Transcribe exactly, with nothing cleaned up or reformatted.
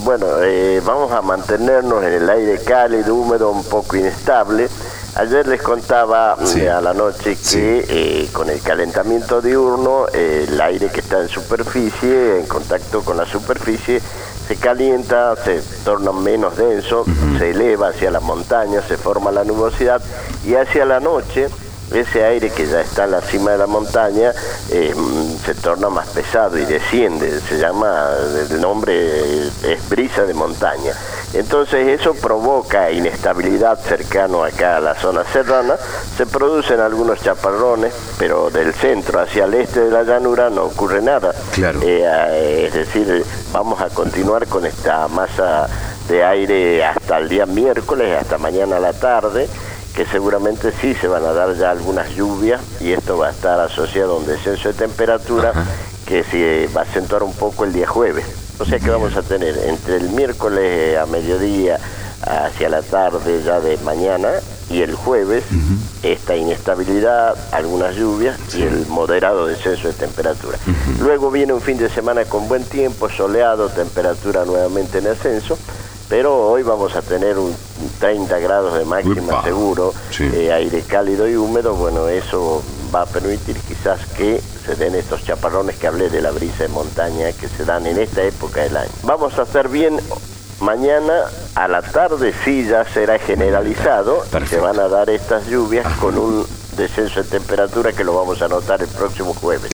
bueno, eh, vamos a mantenernos en el aire cálido, húmedo, un poco inestable. Ayer les contaba sí. eh, a la noche que sí. eh, con el calentamiento diurno, eh, el aire que está en superficie, en contacto con la superficie, se calienta, se torna menos denso, uh-huh. se eleva hacia las montañas, se forma la nubosidad y hacia la noche ese aire que ya está en la cima de la montaña eh, se torna más pesado y desciende, se llama, el nombre es brisa de montaña. Entonces eso provoca inestabilidad cercano acá a la zona serrana, se producen algunos chaparrones, pero del centro hacia el este de la llanura no ocurre nada. Claro. Eh, es decir, vamos a continuar con esta masa de aire hasta el día miércoles, hasta mañana a la tarde, que seguramente sí se van a dar ya algunas lluvias y esto va a estar asociado a un descenso de temperatura. Ajá. Que se va a acentuar un poco el día jueves. O sea que vamos a tener entre el miércoles a mediodía hacia la tarde ya de mañana y el jueves uh-huh. esta inestabilidad, algunas lluvias sí. y el moderado descenso de temperatura. Uh-huh. Luego viene un fin de semana con buen tiempo, soleado, temperatura nuevamente en ascenso. Pero hoy vamos a tener un treinta grados de máxima Upa. seguro, sí. eh, aire cálido y húmedo. Bueno, eso va a permitir quizás que se den estos chaparrones que hablé de la brisa de montaña que se dan en esta época del año. Vamos a estar bien mañana a la tarde, sí ya será generalizado. Perfecto. Se van a dar estas lluvias Ajá. con un descenso de temperatura que lo vamos a notar el próximo jueves.